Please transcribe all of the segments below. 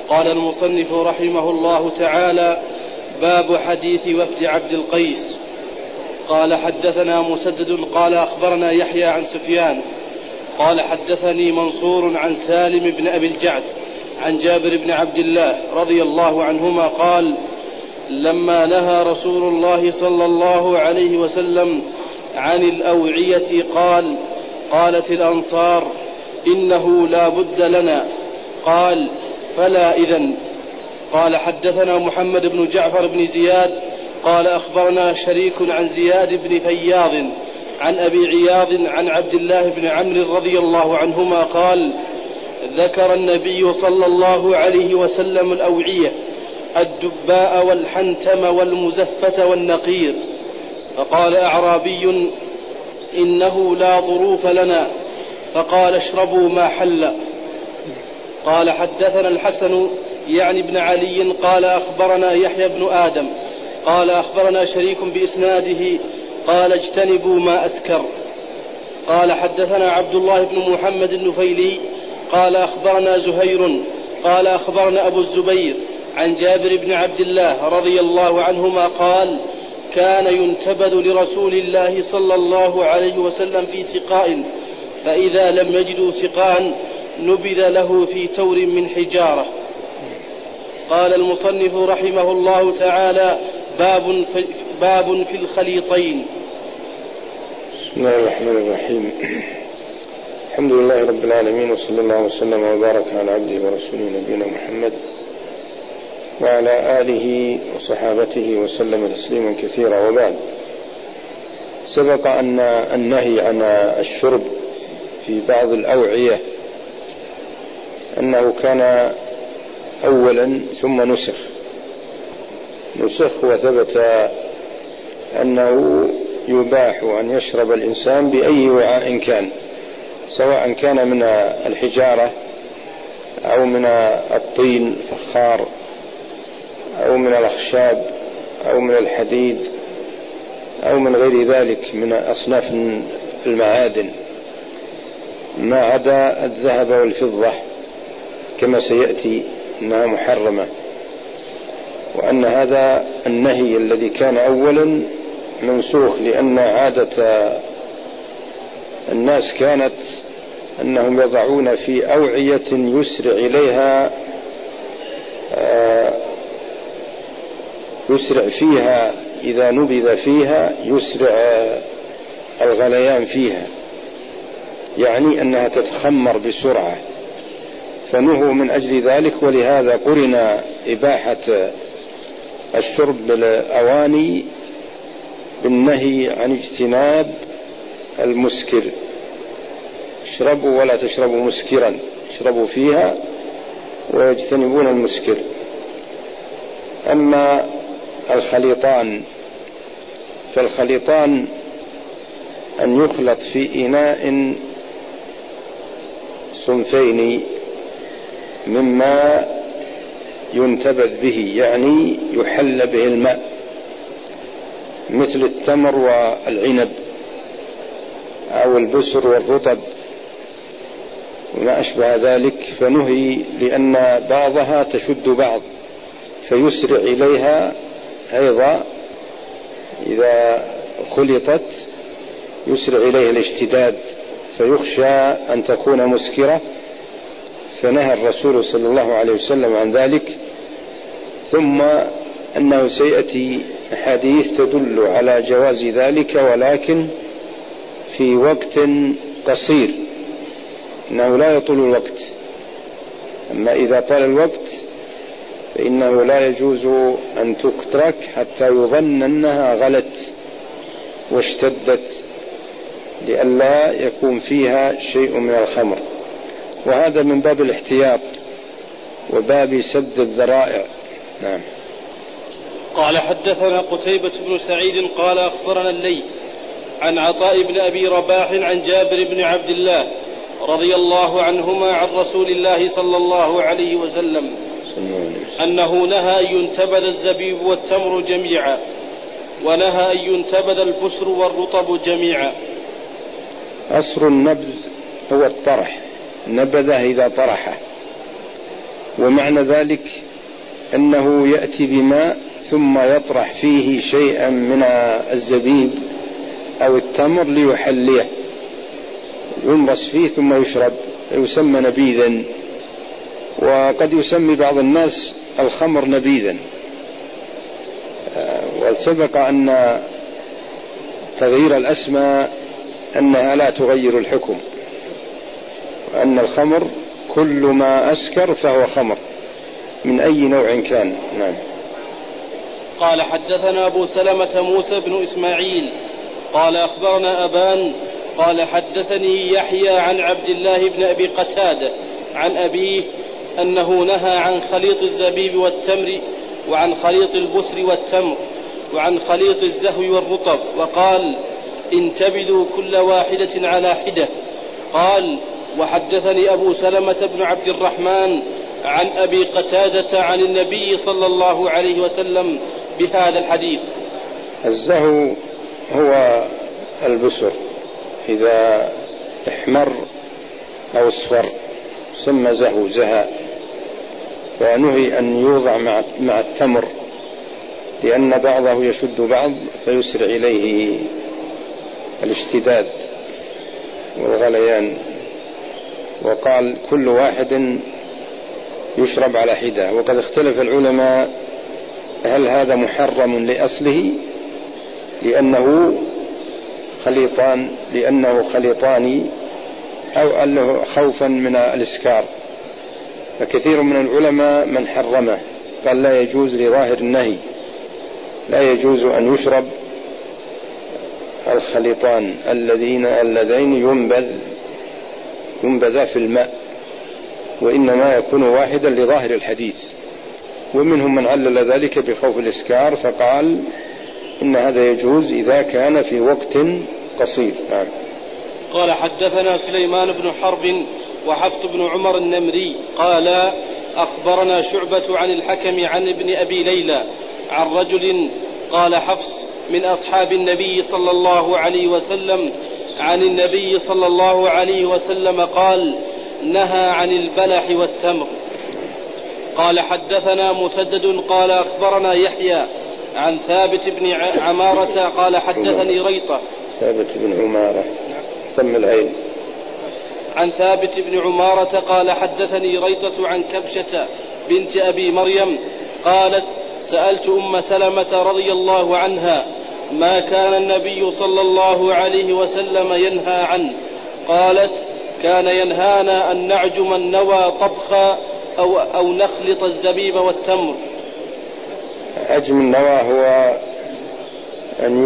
قال المصنف رحمه الله تعالى: باب حديث وفد عبد القيس. قال حدثنا مسدد قال أخبرنا يحيى عن سفيان قال حدثني منصور عن سالم بن أبي الجعد عن جابر بن عبد الله رضي الله عنهما قال: لما نهى رسول الله صلى الله عليه وسلم عن الأوعية قالت الأنصار: إنه لا بد لنا. قال: فلا إذن. قال حدثنا محمد بن جعفر بن زياد قال أخبرنا شريك عن زياد بن فياض عن أبي عياض عن عبد الله بن عمرو رضي الله عنهما قال: ذكر النبي صلى الله عليه وسلم الأوعية الدباء والحنتم والمزفة والنقير، فقال أعرابي: إنه لا ظروف لنا، فقال: اشربوا ما حل. قال حدثنا الحسن يعني بن علي قال أخبرنا يحيى بن آدم قال أخبرنا شريك بإسناده قال: اجتنبوا ما أسكر. قال حدثنا عبد الله بن محمد النفيلي قال أخبرنا زهير قال أخبرنا أبو الزبير عن جابر بن عبد الله رضي الله عنهما قال: كان ينتبذ لرسول الله صلى الله عليه وسلم في سقاء، فإذا لم يجدوا سقاء نبذ له في تور من حجارة. قال المصنف رحمه الله تعالى: باب في الخليطين. بسم الله الرحمن الرحيم. الحمد لله رب العالمين، وصلى الله وسلم وبارك على عبده ورسوله نبينا محمد وعلى آله وصحابته وسلم تسليما كثيرا، وبعد. سبق أن النهي عن الشرب في بعض الأوعية أنه كان أولا ثم نسخ وثبت أنه يباح أن يشرب الإنسان بأي وعاء كان، سواء كان من الحجارة أو من الطين الفخار أو من الأخشاب أو من الحديد أو من غير ذلك من أصناف المعادن، ما عدا الذهب والفضة كما سيأتي أنها محرمة. وأن هذا النهي الذي كان أولا منسوخ، لأن عادة الناس كانت أنهم يضعون في أوعية يسرع فيها إذا نبذ فيها يسرع الغليان فيها، يعني أنها تتخمر بسرعة، فنهوا من أجل ذلك. ولهذا قرن إباحة الشرب بالأواني بالنهي عن اجتناب المسكر. اشربوا ولا تشربوا مسكرا، اشربوا فيها ويجتنبون المسكر. أما الخليطان فالخليطان أن يخلط في إناء صنفين مما ينتبذ به، يعني يحل به الماء، مثل التمر والعنب أو البسر والرطب وما أشبه ذلك، فنهي لأن بعضها تشد بعض فيسرع إليها أيضا، إذا خلطت يسرع إليها الاشتداد فيخشى أن تكون مسكرة، فنهى الرسول صلى الله عليه وسلم عن ذلك. ثم أنه سيأتي حديث تدل على جواز ذلك، ولكن في وقت قصير، إنه لا يطول الوقت. أما إذا طال الوقت فإنه لا يجوز أن تترك حتى يظن أنها غلت واشتدت، لئلا يكون فيها شيء من الخمر. وهذا من باب الاحتياط وباب سد الذرائع. نعم. قال حدثنا قتيبة بن سعيد قال أخبرنا الليث عن عطاء بن أبي رباح عن جابر بن عبد الله رضي الله عنهما عن رسول الله صلى الله عليه وسلم أنه نهى أن ينتبذ الزبيب والتمر جميعا، ونهى أن ينتبذ البسر والرطب جميعا. أصل النبذ هو الطرح، نبذه إذا طرحه، ومعنى ذلك أنه يأتي بماء ثم يطرح فيه شيئا من الزبيب أو التمر ليحليه، يمرس فيه ثم يشرب، يسمى نبيذا. وقد يسمي بعض الناس الخمر نبيذا. وسبق أن تغيير الأسماء أنها لا تغير الحكم، وأن الخمر كل ما أسكر فهو خمر من أي نوع كان. نعم. قال حدثنا أبو سلمة موسى بن إسماعيل قال أخبرنا أبان قال حدثني يحيى عن عبد الله بن أبي قتادة عن أبيه أنه نهى عن خليط الزبيب والتمر، وعن خليط البسر والتمر، وعن خليط الزهو والرطب، وقال انتبذوا كل واحدة على حدة. قال وحدثني أبو سلمة بن عبد الرحمن عن أبي قتادة عن النبي صلى الله عليه وسلم بهذا الحديث. الزهو هو البسر إذا احمر أو اصفر سمى زهو زهاء، ونهي أن يوضع مع التمر لأن بعضه يشد بعض فيسرع إليه الاشتداد والغليان. وقال كل واحد يشرب على حدة. وقد اختلف العلماء هل هذا محرم لأصله لأنه خليطان أو أنه خوفا من الإسكار. فكثير من العلماء من حرمه، قال لا يجوز لظاهر النهي، لا يجوز أن يشرب الخليطان اللذين ينبذ في الماء، وإنما يكون واحدا لظاهر الحديث. ومنهم من علل ذلك بخوف الإسكار فقال إن هذا يجوز إذا كان في وقت قصير. قال حدثنا سليمان بن حرب وحفص بن عمر النمري قال أخبرنا شعبة عن الحكم عن ابن أبي ليلى عن رجل قال حفص من أصحاب النبي صلى الله عليه وسلم عن النبي صلى الله عليه وسلم قال نهى عن البلح والتمر. قال حدثنا مسدد قال أخبرنا يحيى عن ثابت بن عمارة قال حدثني ريطة. ثابت بن عمارة ثم العين. عن ثابت بن عمارة قال حدثني ريطة عن كبشة بنت أبي مريم قالت سألت أم سلمة رضي الله عنها ما كان النبي صلى الله عليه وسلم ينهى عنه؟ قالت كان ينهانا أن نعجم النوى طبخا أو نخلط الزبيب والتمر. عجم النوى هو أن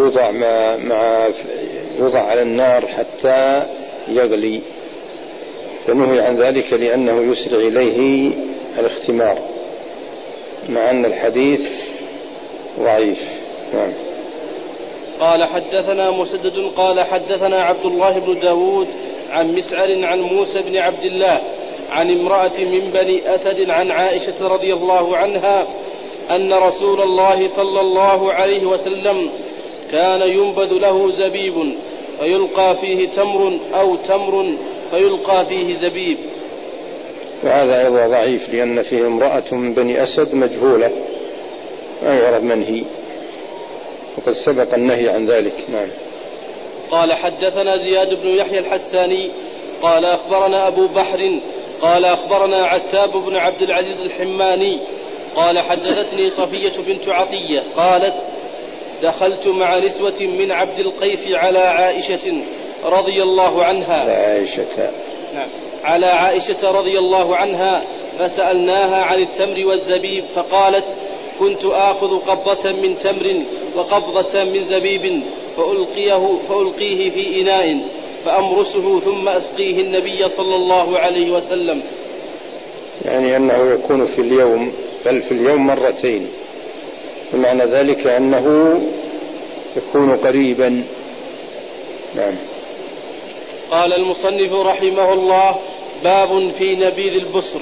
يوضع على النار حتى يغلي، فنهي عن ذلك لأنه يسرع إليه الاختمار، مع أن الحديث ضعيف. نعم. قال حدثنا مسدد قال حدثنا عبد الله بن داود عن مسعر عن موسى بن عبد الله عن امرأة من بني أسد عن عائشة رضي الله عنها أن رسول الله صلى الله عليه وسلم كان ينبذ له زبيب فيلقى فيه تمر أو تمر فيلقى فيه زبيب. وهذا أيضا ضعيف لأن فيه امرأة من بني أسد مجهولة ما يعرف من هي، وقد سبق النهي عن ذلك. نعم. قال حدثنا زياد بن يحيى الحساني قال أخبرنا أبو بحر قال أخبرنا عتاب بن عبد العزيز الحماني قال حدثتني صفية بنت عطية قالت دخلت مع نسوة من عبد القيس على عائشة رضي الله عنها على عائشة رضي الله عنها فسألناها عن التمر والزبيب فقالت كنت آخذ قبضة من تمر وقبضة من زبيب فألقيه في إناء فأمرسه ثم أسقيه النبي صلى الله عليه وسلم. يعني أنه يكون في اليوم، بل في اليوم مرتين، بمعنى ذلك أنه يكون قريبا. نعم. قال المصنف رحمه الله باب في نبيذ البصر.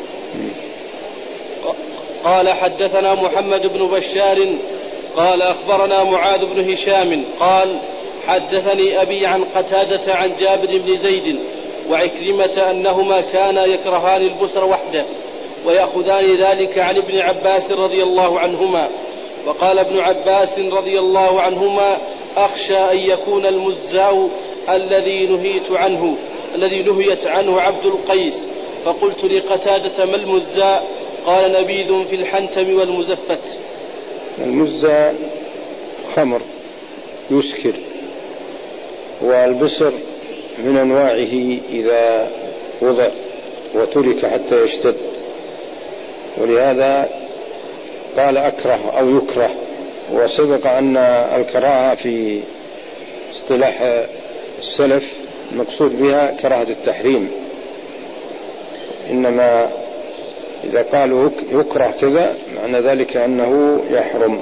قال حدثنا محمد بن بشار قال أخبرنا معاذ بن هشام قال حدثني أبي عن قتادة عن جابر بن زيد وعكرمة أنهما كانا يكرهان البصر وحده ويأخذان ذلك عن ابن عباس رضي الله عنهما. وقال ابن عباس رضي الله عنهما: أخشى أن يكون المزاء الذي نهيت عنه عبد القيس. فقلت لقتادة: ما المزاء؟ قال: نبيذ في الحنتم والمزفت. المزاء خمر يسكر، والبسر من أنواعه إذا وضع وترك حتى يشتد، ولهذا قال أكره أو يكره. وسبق أن الكراهة في اصطلاح السلف المقصود بها كراهة التحريم، إنما إذا قالوا يكره كذا معنى ذلك أنه يحرم.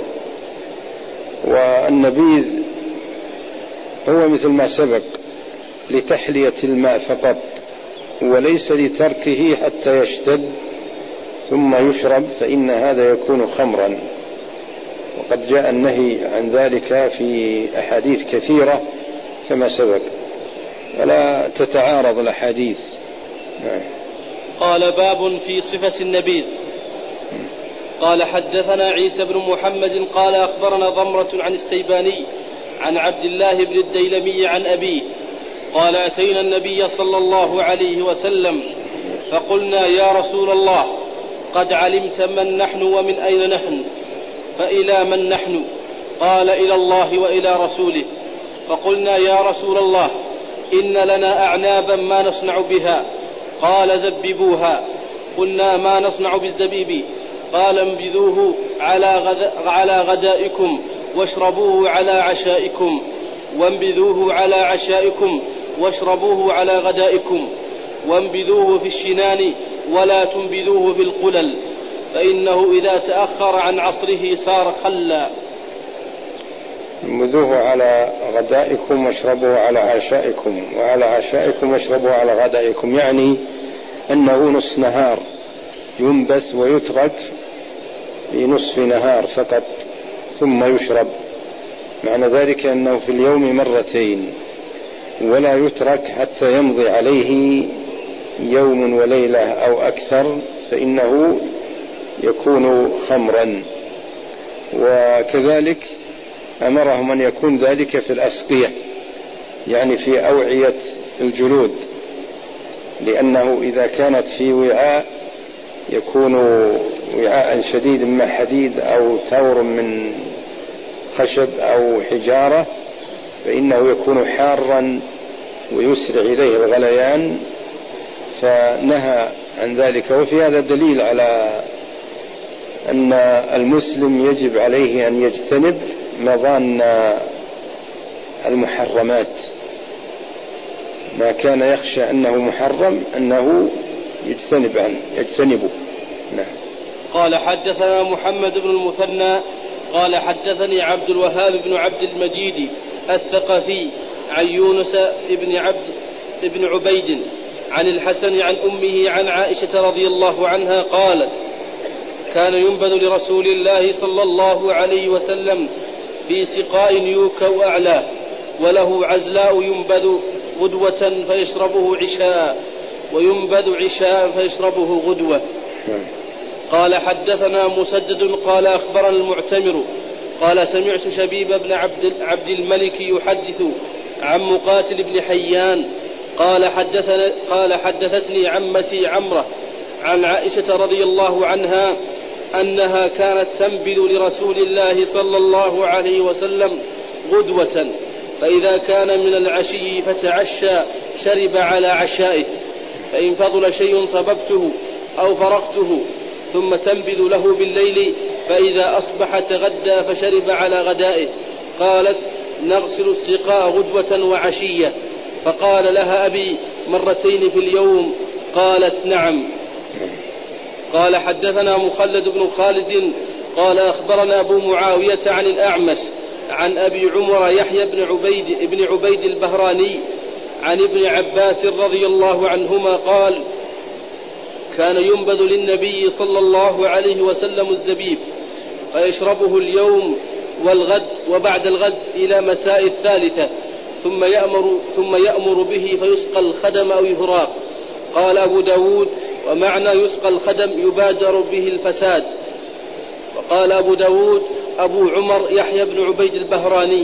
والنبيذ هو مثل ما سبق لتحلية الماء فقط، وليس لتركه حتى يشتد ثم يشرب، فإن هذا يكون خمرا، وقد جاء النهي عن ذلك في أحاديث كثيرة كما سبق، ولا تتعارض الأحاديث. قال: باب في صفة النبيذ. قال: حدثنا عيسى بن محمد قال أخبرنا ضمرة عن السيباني عن عبد الله بن الديلمي عن أبيه قال: أتينا النبي صلى الله عليه وسلم فقلنا: يا رسول الله، قد علمت من نحن ومن أين نحن، فإلى من نحن؟ قال: إلى الله وإلى رسوله. فقلنا: يا رسول الله، إن لنا أعنابا ما نصنع بها. قال: زببوها. قلنا: ما نصنع بالزبيب؟ قال: انبذوه على غدائكم واشربوه على عشائكم، وانبذوه على عشائكم واشربوه على غدائكم، وانبذوه في الشنان ولا تنبذوه في القلل، فإنه إذا تأخر عن عصره صار خلا. انبذوه على غدائكم واشربوه على عشائكم، وعلى عشائكم واشربوه على غدائكم، يعني أنه نصف نهار ينبث ويترك في نصف نهار فقط ثم يشرب، معنى ذلك أنه في اليوم مرتين، ولا يترك حتى يمضي عليه يوم وليلة أو أكثر، فإنه يكون خمرا. وكذلك أمرهم أن يكون ذلك في الأسقية، يعني في أوعية الجلود، لأنه إذا كانت في وعاء يكون وعاء شديد من حديد أو تور من خشب أو حجارة، فإنه يكون حارا ويسرع إليه الغليان، فنهى عن ذلك. وفي هذا دليل على أن المسلم يجب عليه أن يجتنب مظان المحرمات، ما كان يخشى أنه محرم أنه يجتنبه. نعم. قال: حدثنا محمد بن المثنى قال: حدثني عبد الوهاب بن عبد المجيد الثقفي عن يونس بن عبيد عن الحسن عن أمه عن عائشة رضي الله عنها قالت: كان ينبذ لرسول الله صلى الله عليه وسلم في سقاء يوكأ أعلاه، وله عزلاء ينبذ غدوة فيشربه عشاء، وينبذ عشاء فيشربه غدوة. قال: حدثنا مسدد قال أخبرنا المعتمر قال: سمعت شبيب بن عبد الملك يحدث عن مقاتل بن حيان قال: حدثتني عمتي عمرة عن عائشة رضي الله عنها أنها كانت تنبذ لرسول الله صلى الله عليه وسلم غدوة، فإذا كان من العشي فتعشى شرب على عشائه، فإن فضل شيء صببته أو فرقته، ثم تنبذ له بالليل، فإذا أصبح تغدى فشرب على غدائه. قالت: نغسل السقاء غدوة وعشية. فقال لها أبي: مرتين في اليوم؟ قالت: نعم. قال: حدثنا مخلد بن خالد قال أخبرنا أبو معاوية عن الأعمش عن أبي عمر يحيى بن عبيد البهراني عن ابن عباس رضي الله عنهما قال: كان ينبذ للنبي صلى الله عليه وسلم الزبيب، فيشربه اليوم والغد وبعد الغد إلى مساء الثالثة، ثم يأمر به فيسقى الخدم أو يهراق. قال أبو داود: ومعنى يسقى الخدم يبادر به الفساد. وقال أبو داود أبو عمر يحيى بن عبيد البهراني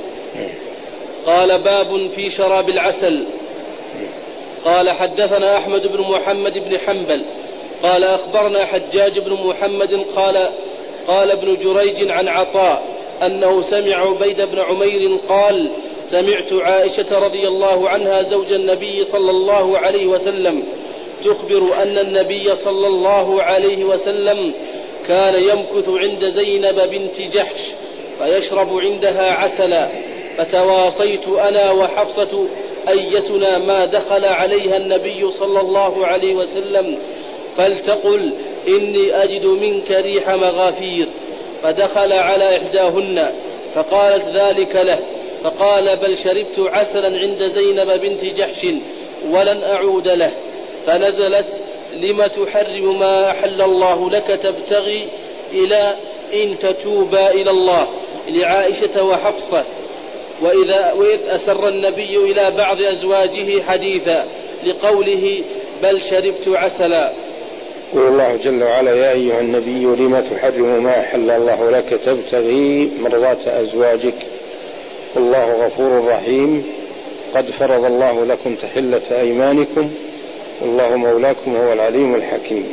قال باب في شراب العسل. قال حدثنا أحمد بن محمد بن حنبل قال أخبرنا حجاج بن محمد قال ابن جريج عن عطاء أنه سمع عبيد بن عمير قال سمعت عائشة رضي الله عنها زوج النبي صلى الله عليه وسلم تخبر أن النبي صلى الله عليه وسلم كان يمكث عند زينب بنت جحش فيشرب عندها عسلا، فتواصيت أنا وحفصة أيتنا ما دخل عليها النبي صلى الله عليه وسلم فلتقل إني أجد منك ريح مغافير، فدخل على إحداهن فقالت ذلك له، فقال بل شربت عسلا عند زينب بنت جحش ولن أعود له. فنزلت لم تحرم ما أحل الله لك تبتغي إلى إن تتوبا إلى الله لعائشة وحفصة. وإذ أسر النبي إلى بعض أزواجه حديثا لقوله بل شربت عسلا. يقول الله جل وعلا يا أيها النبي لم تحرم ما أحل الله لك تبتغي مرضات أزواجك والله غفور رحيم قد فرض الله لكم تحلة أيمانكم والله مولاكم هو العليم الحكيم.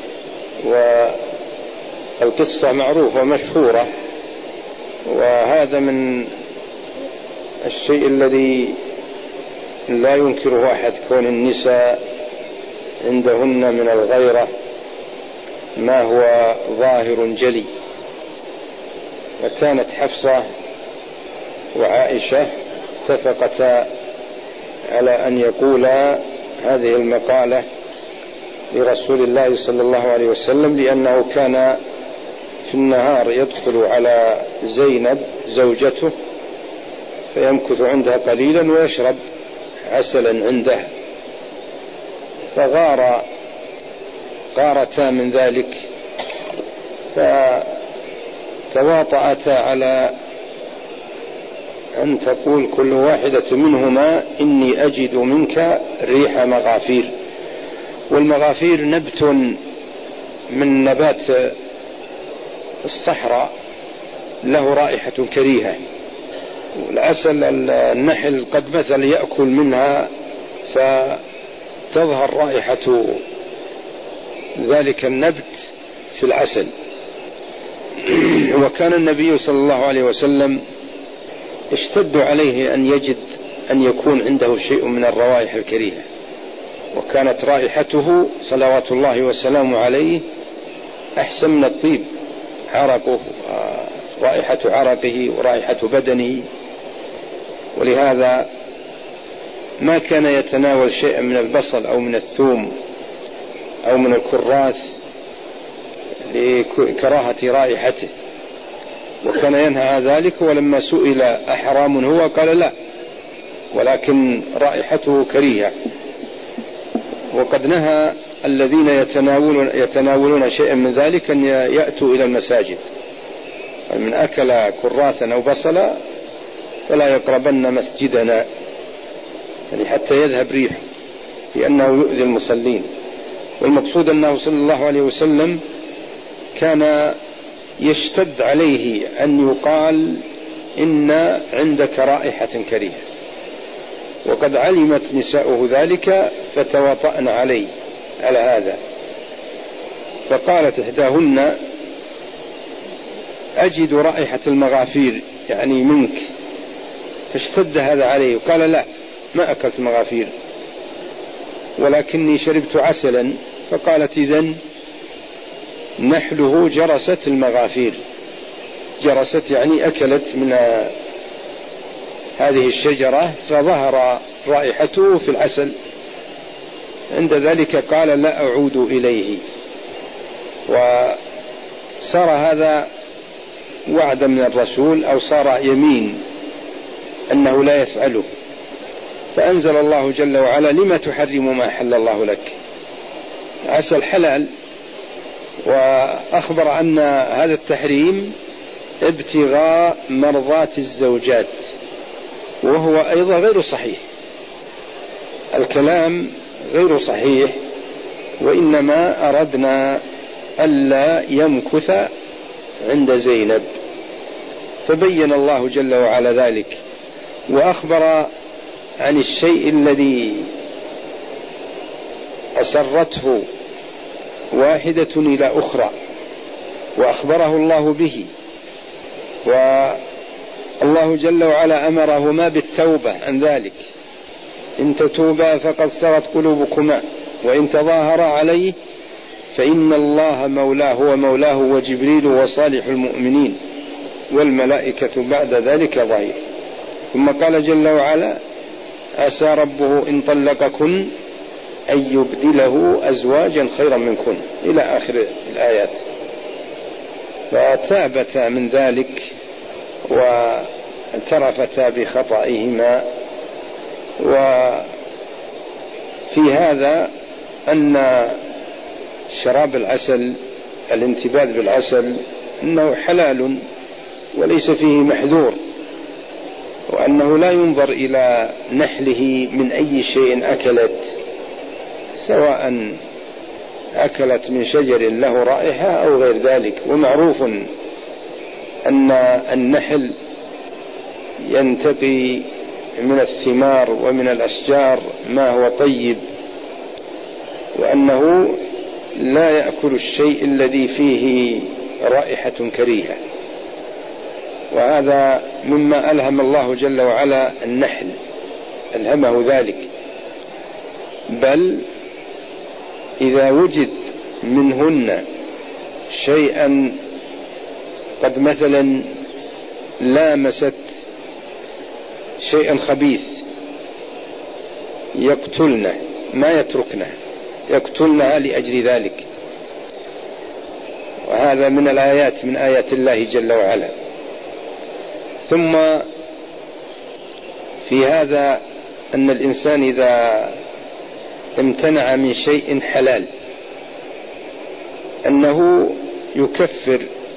والقصة معروفة مشهورة، وهذا من الشيء الذي لا ينكره أحد، كون النساء عندهن من الغيرة ما هو ظاهر جلي. وكانت حفصة وعائشة اتفقتا على أن يقولا هذه المقالة لرسول الله صلى الله عليه وسلم، لأنه كان في النهار يدخل على زينب زوجته فيمكث عندها قليلا ويشرب عسلا عندها، فغارتا من ذلك، فتواطأتا على أن تقول كل واحدة منهما إني أجد منك ريح مغافير. والمغافير نبت من نبات الصحراء له رائحة كريهة، والعسل النحل قد مثل يأكل منها فتظهر رائحة ذلك النبت في العسل. وكان النبي صلى الله عليه وسلم اشتد عليه أن يجد أن يكون عنده شيء من الروائح الكريهة، وكانت رائحته صلوات الله وسلامه عليه أحسن من الطيب، عرقه رائحة عرقه ورائحة بدنه. ولهذا ما كان يتناول شيئا من البصل أو من الثوم أو من الكراث لكراهة رائحته، وكان ينهى ذلك. ولما سئل أحرام هو قال لا، ولكن رائحته كريهة. وقد نهى الذين يتناولون شيئا من ذلك أن يأتوا إلى المساجد، من أكل كراثا أو بصلا فلا يقربن مسجدنا، يعني حتى يذهب ريحه، لأنه يؤذي المصلين. والمقصود أنه صلى الله عليه وسلم كان يشتد عليه أن يقال إن عندك رائحة كريهة، وقد علمت نساؤه ذلك فتواطأن عليه على هذا. فقالت إحداهن أجد رائحة المغافير يعني منك، فاشتد هذا عليه وقال لا ما أكلت مغافير ولكني شربت عسلا. فقالت إذن نحله جرست المغافير، جرست يعني أكلت من هذه الشجرة فظهر رائحته في العسل. عند ذلك قال لا أعود إليه. وصار هذا وعدا من الرسول أو صار يمين أنه لا يفعله. فأنزل الله جل وعلا لما تحرم ما أحل الله لك. عسل حلال، وأخبر أن هذا التحريم ابتغاء مرضات الزوجات، وهو أيضا غير صحيح، الكلام غير صحيح وإنما أردنا ألا يمكث عند زينب، فبين الله جل وعلا ذلك وأخبر عن الشيء الذي أسرته واحدة إلى أخرى وأخبره الله به. والله جل وعلا أمرهما بالتوبة عن ذلك، إن تتوبا فقد صغت قلوبكما وإن تظاهرا عليه فإن الله مولاه ومولاه وجبريل وصالح المؤمنين والملائكة بعد ذلك ظهير. ثم قال جل وعلا عسى ربه إن طلقكن أن يبدله أزواجا خيرا منكن إلى آخر الآيات. فتابتا من ذلك واعترفتا بخطئهما. وفي هذا أن شراب العسل، الانتباذ بالعسل، أنه حلال وليس فيه محذور، وأنه لا ينظر إلى نحله من أي شيء أكلت، سواء أكلت من شجر له رائحة أو غير ذلك. ومعروف أن النحل ينتقي من الثمار ومن الأشجار ما هو طيب، وأنه لا يأكل الشيء الذي فيه رائحة كريهة. وهذا مما ألهم الله جل وعلا النحل، ألهمه ذلك. بل إذا وجد منهن شيئا قد مثلا لامست شيئا خبيث يقتلنه، ما يتركنه، يقتلنها لأجل ذلك. وهذا من الآيات، من آيات الله جل وعلا. ثم في هذا أن الإنسان إذا امتنع من شيء حلال أنه يكفر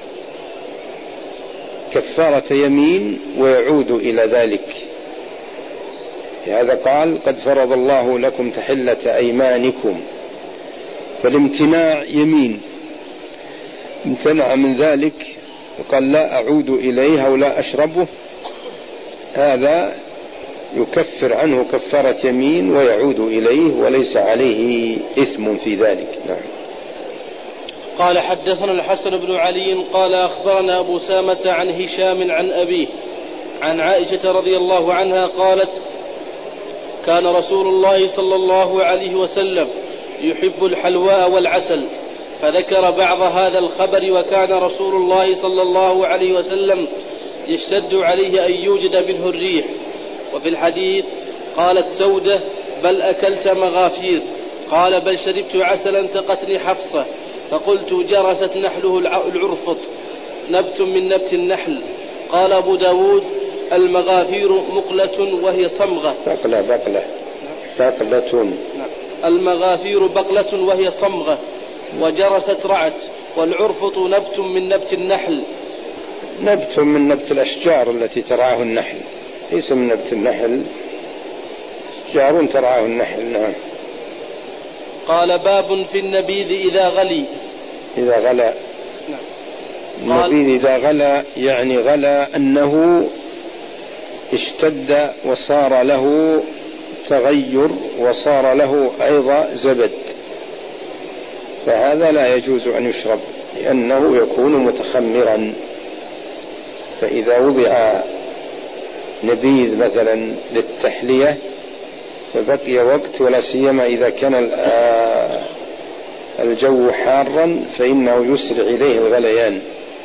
كفارة يمين ويعود إلى ذلك. هذا قال قد فرض الله لكم تحلة أيمانكم، فالامتناع يمين، امتنع من ذلك وقال لا أعود إليه أو لا أشربه، هذا يكفر عنه كفارة يمين ويعود إليه وليس عليه إثم في ذلك. نعم. قال حدثنا الحسن بن علي قال أخبرنا أبو سامة عن هشام عن أبيه عن عائشة رضي الله عنها قالت كان رسول الله صلى الله عليه وسلم يحب الحلواء والعسل، فذكر بعض هذا الخبر، وكان رسول الله صلى الله عليه وسلم يشتد عليه أن يوجد منه الريح. وفي الحديث قالت سودة بل أكلت مغافير، قال بل شربت عسلا سقتني حفصة، فقلت جرست نحله العرفط نبت من نبت النحل. قال أبو داود المغافير مقلة وهي صمغة. بقلة. المغافير بقلة وهي صمغة، وجرست رعت، والعرفط نبت من نبت النحل. نبت من نبت الأشجار التي ترعاه النحل، ليس من نبت النحل، أشجار ترعاه النحل. نعم. قال باب في النبيذ إذا غلي. إذا غلى. نعم. النبيذ إذا غلى يعني غلى أنه اشتد وصار له تغير وصار له أيضا زبد، فهذا لا يجوز أن يشرب لأنه يكون متخمرا. فإذا وضع نبيذ مثلا للتحلية فبقي وقت، ولا سيما إذا كان الجو حارا فإنه يسرع إليه الغليان.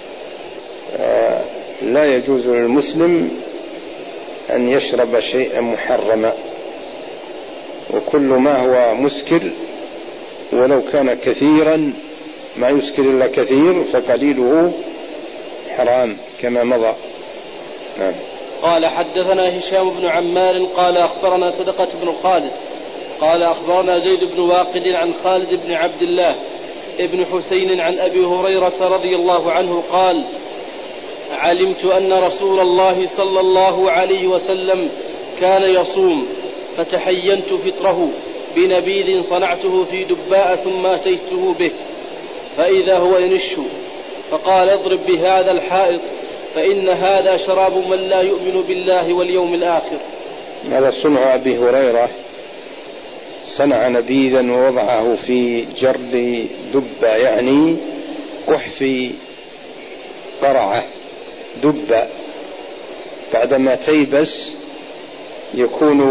لا يجوز للمسلم أن يشرب شيئا محرما، وكل ما هو مسكر ولو كان كثيرا، ما يسكر إلا كثير فقليله حرام كما مضى. نعم. قال حدثنا هشام بن عمار قال أخبرنا صدقة بن خالد قال أخبرنا زيد بن واقد عن خالد بن عبد الله ابن حسين عن أبي هريرة رضي الله عنه قال علمت أن رسول الله صلى الله عليه وسلم كان يصوم فتحينت فطره، بنبيذ صنعته في دباء ثم أتيته به فإذا هو ينش، فقال اضرب بهذا الحائط فإن هذا شراب من لا يؤمن بالله واليوم الآخر. هذا صنع أبي هريرة، صنع نبيذا ووضعه في جرد دبة، يعني قحف قرعة دبة، بعدما تيبس يكون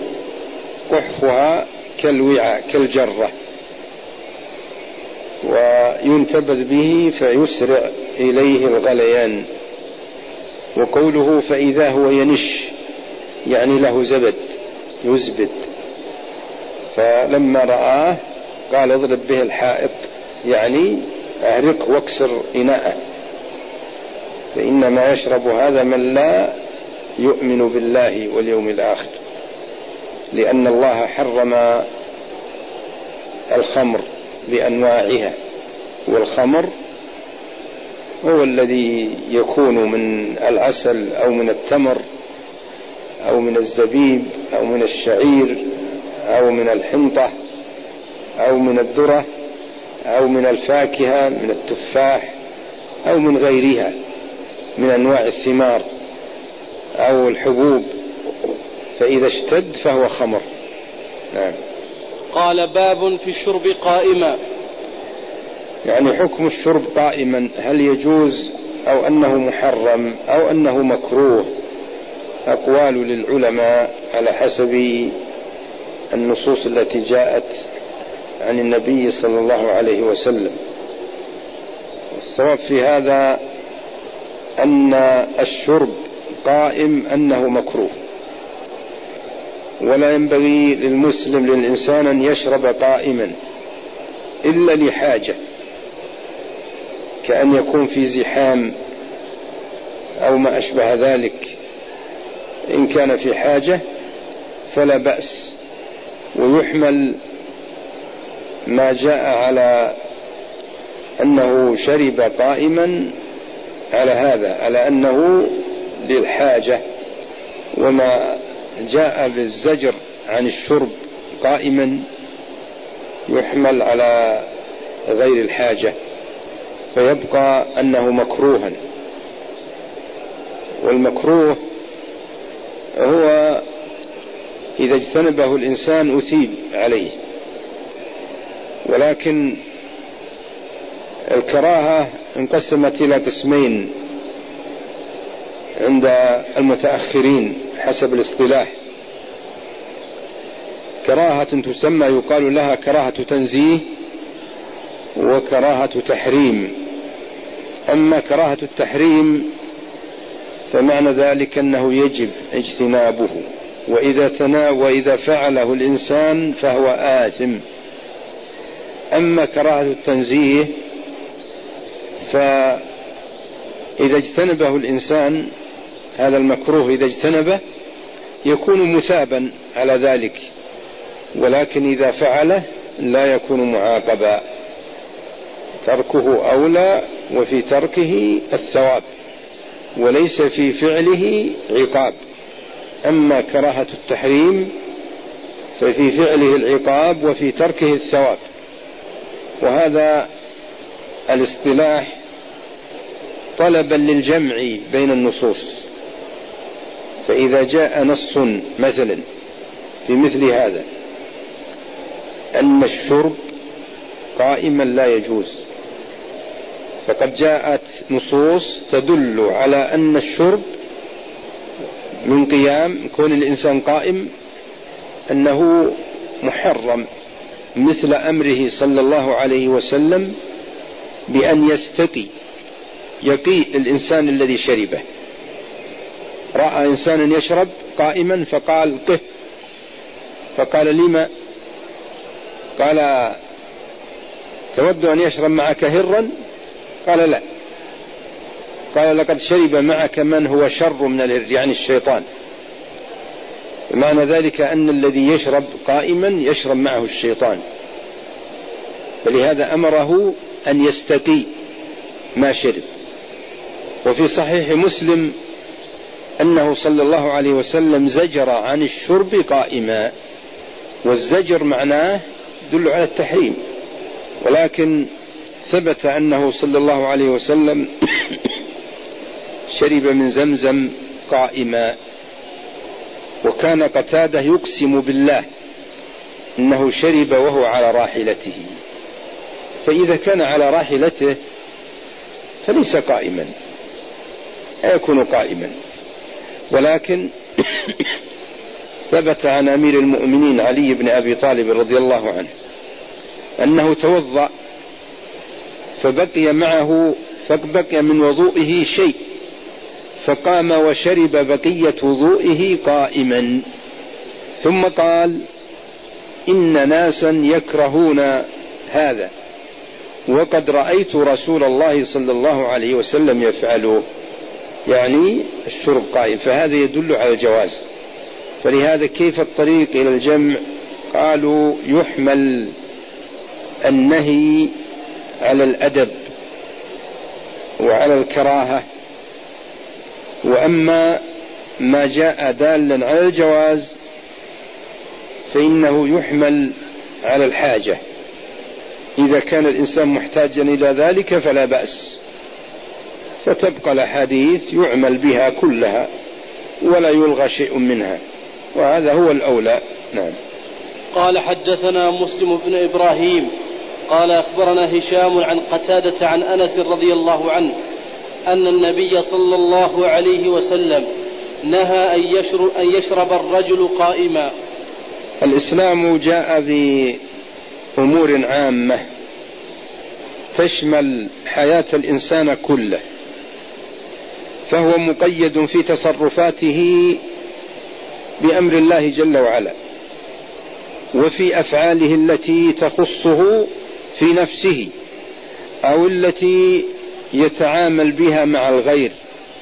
قحفها كالوعاء كالجرة، وينتبذ به فيسرع إليه الغليان. وقوله فإذا هو ينش يعني له زبد يزبد، فلما رآه قال اضرب به الحائط، يعني أهرق واكسر إناءه، فإنما يشرب هذا من لا يؤمن بالله واليوم الآخر، لأن الله حرم الخمر بأنواعها، والخمر هو الذي يكون من العسل أو من التمر أو من الزبيب أو من الشعير أو من الحنطة أو من الذرة أو من الفاكهة من التفاح أو من غيرها من أنواع الثمار أو الحبوب، فإذا اشتد فهو خمر. نعم. قال باب في الشرب قائما، يعني حكم الشرب قائما، هل يجوز أو أنه محرم أو أنه مكروه؟ أقوال للعلماء على حسب النصوص التي جاءت عن النبي صلى الله عليه وسلم. الصواب في هذا أن الشرب قائم أنه مكروه، ولا ينبغي للمسلم للإنسان أن يشرب قائما إلا لحاجة، كأن يكون في زحام أو ما أشبه ذلك. إن كان في حاجة فلا بأس، ويحمل ما جاء على أنه شرب قائما على هذا، على أنه للحاجة، وما جاء بالزجر عن الشرب قائما يحمل على غير الحاجة، فيبقى أنه مكروها. والمكروه هو إذا اجتنبه الإنسان أثيب عليه، ولكن الكراهة انقسمت إلى قسمين عند المتأخرين حسب الاصطلاح. كراهة تسمى يقال لها كراهة تنزيه وكراهة تحريم. أما كراهة التحريم فمعنى ذلك أنه يجب اجتنابه، وإذا فعله الإنسان فهو آثم. أما كراهة التنزيه فإذا اجتنبه الإنسان هذا المكروه، إذا اجتنبه يكون مثابا على ذلك، ولكن إذا فعله لا يكون معاقبا، تركه أولى، وفي تركه الثواب وليس في فعله عقاب. أما كراهة التحريم ففي فعله العقاب وفي تركه الثواب. وهذا الاصطلاح طلبا للجمع بين النصوص، فإذا جاء نص مثلا في مثل هذا أن الشرب قائما لا يجوز، فقد جاءت نصوص تدل على أن الشرب من قيام كون الإنسان قائم أنه محرم، مثل أمره صلى الله عليه وسلم بأن يقي الإنسان الذي شربه. رأى إنسانا يشرب قائما فقال قه، فقال لما؟ قال تود أن يشرب معك هرا؟ قال لا. قال لقد شرب معك من هو شر من الهر، يعني الشيطان. بمعنى ذلك أن الذي يشرب قائما يشرب معه الشيطان، فلهذا أمره أن يستقي ما شرب. وفي صحيح مسلم أنه صلى الله عليه وسلم زجر عن الشرب قائما، والزجر معناه يدل على التحريم، ولكن ثبت أنه صلى الله عليه وسلم شرب من زمزم قائما، وكان قتادة يقسم بالله إنه شرب وهو على راحلته، فإذا كان على راحلته فليس قائما، لا يكون قائما. ولكن ثبت عن أمير المؤمنين علي بن أبي طالب رضي الله عنه أنه توضأ فبقي من وضوئه شيء، فقام وشرب بقية وضوئه قائما، ثم قال: إن ناسا يكرهون هذا وقد رأيت رسول الله صلى الله عليه وسلم يفعله، يعني الشرب قائم، فهذا يدل على الجواز. فلهذا كيف الطريق إلى الجمع؟ قالوا يحمل النهي على الأدب وعلى الكراهة، وأما ما جاء دالا على الجواز فإنه يحمل على الحاجة، إذا كان الإنسان محتاجا إلى ذلك فلا بأس، فتبقى الأحاديث يعمل بها كلها ولا يلغى شيء منها، وهذا هو الأولى. نعم. قال حدثنا مسلم بن إبراهيم قال أخبرنا هشام عن قتادة عن أنس رضي الله عنه أن النبي صلى الله عليه وسلم نهى أن يشرب الرجل قائما. الإسلام جاء بأمور عامة تشمل حياة الإنسان كله، فهو مقيد في تصرفاته بأمر الله جل وعلا، وفي أفعاله التي تخصه في نفسه أو التي يتعامل بها مع الغير.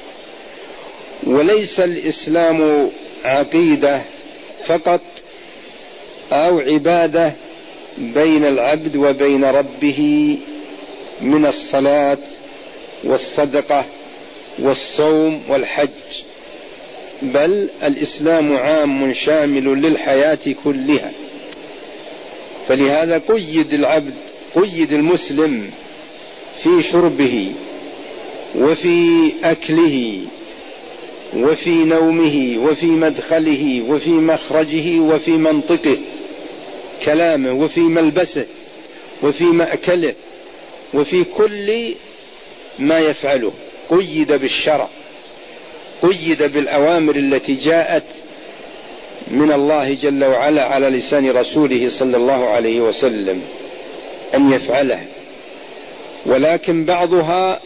وليس الإسلام عقيدة فقط أو عبادة بين العبد وبين ربه من الصلاة والصدقة والصوم والحج، بل الإسلام عام شامل للحياة كلها. فلهذا قيد المسلم في شربه وفي أكله وفي نومه وفي مدخله وفي مخرجه وفي منطقه كلامه وفي ملبسه وفي مأكله وفي كل ما يفعله، قيد بالشرع، قيد بالأوامر التي جاءت من الله جل وعلا على لسان رسوله صلى الله عليه وسلم أن يفعله، ولكن بعضها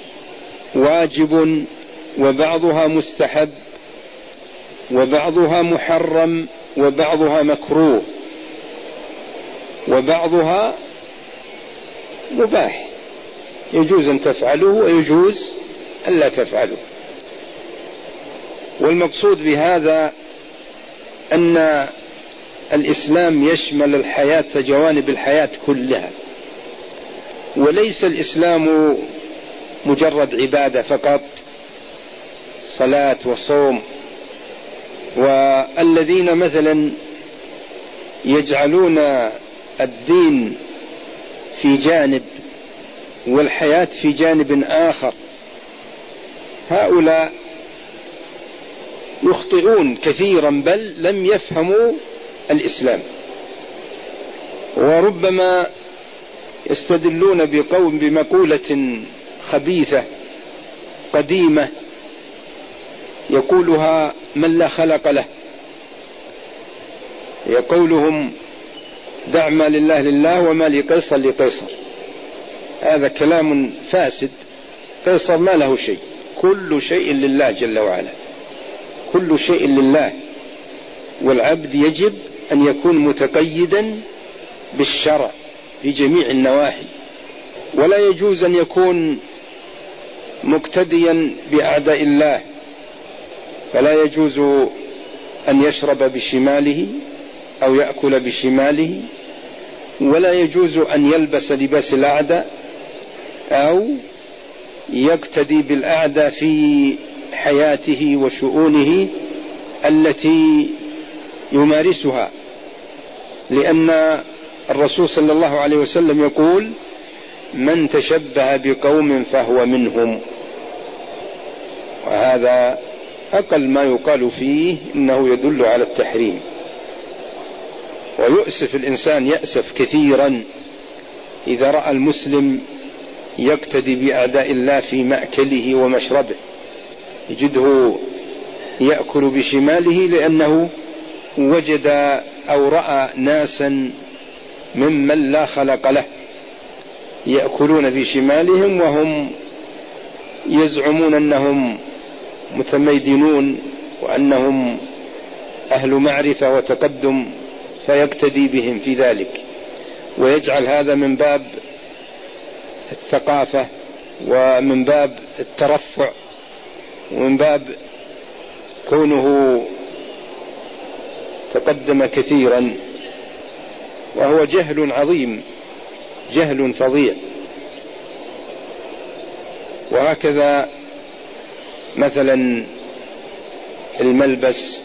واجب وبعضها مستحب وبعضها محرم وبعضها مكروه وبعضها مباح، يجوز أن تفعله ويجوز أن لا تفعله. والمقصود بهذا أن الإسلام يشمل الحياة، جوانب الحياة كلها، وليس الإسلام مجرد عبادة فقط، صلاة وصوم. والذين مثلا يجعلون الدين في جانب والحياة في جانب آخر، هؤلاء يخطئون كثيرا، بل لم يفهموا الإسلام، وربما يستدلون بمقولة خبيثة قديمة يقولها من لا خلق له، يقولهم دع ما لله لله وما لقيصر لقيصر. هذا كلام فاسد، قيصر ما له شيء، كل شيء لله جل وعلا، كل شيء لله، والعبد يجب أن يكون متقيدا بالشرع في جميع النواحي، ولا يجوز أن يكون مقتديا بأعداء الله، فلا يجوز أن يشرب بشماله أو يأكل بشماله، ولا يجوز أن يلبس لباس الأعداء أو يقتدي بالأعداء في حياته وشؤونه التي يمارسها، لأن الرسول صلى الله عليه وسلم يقول: من تشبه بقوم فهو منهم. وهذا أقل ما يقال فيه إنه يدل على التحريم. ويؤسف الإنسان، يأسف كثيرا إذا رأى المسلم يقتدي بأعداء الله في مأكله ومشربه، يجده يأكل بشماله لأنه وجد أو رأى ناسا ممن لا خلق له يأكلون بشمالهم وهم يزعمون أنهم متميدنون وأنهم أهل معرفة وتقدم، فيقتدي بهم في ذلك، ويجعل هذا من باب الثقافة ومن باب الترفع ومن باب كونه تقدم كثيرا، وهو جهل عظيم، جهل فظيع. وهكذا مثلا الملبس،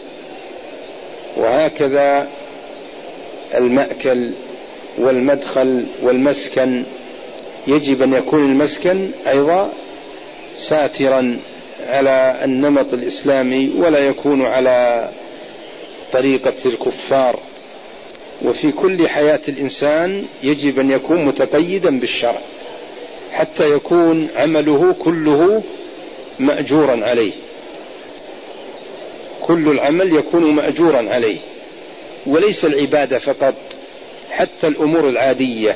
وهكذا المأكل والمدخل والمسكن. يجب أن يكون المسكن أيضا ساترا على النمط الإسلامي، ولا يكون على طريقة الكفار. وفي كل حياة الإنسان يجب أن يكون متقيدا بالشرع حتى يكون عمله كله مأجورا عليه، كل العمل يكون مأجورا عليه، وليس العبادة فقط، حتى الأمور العادية،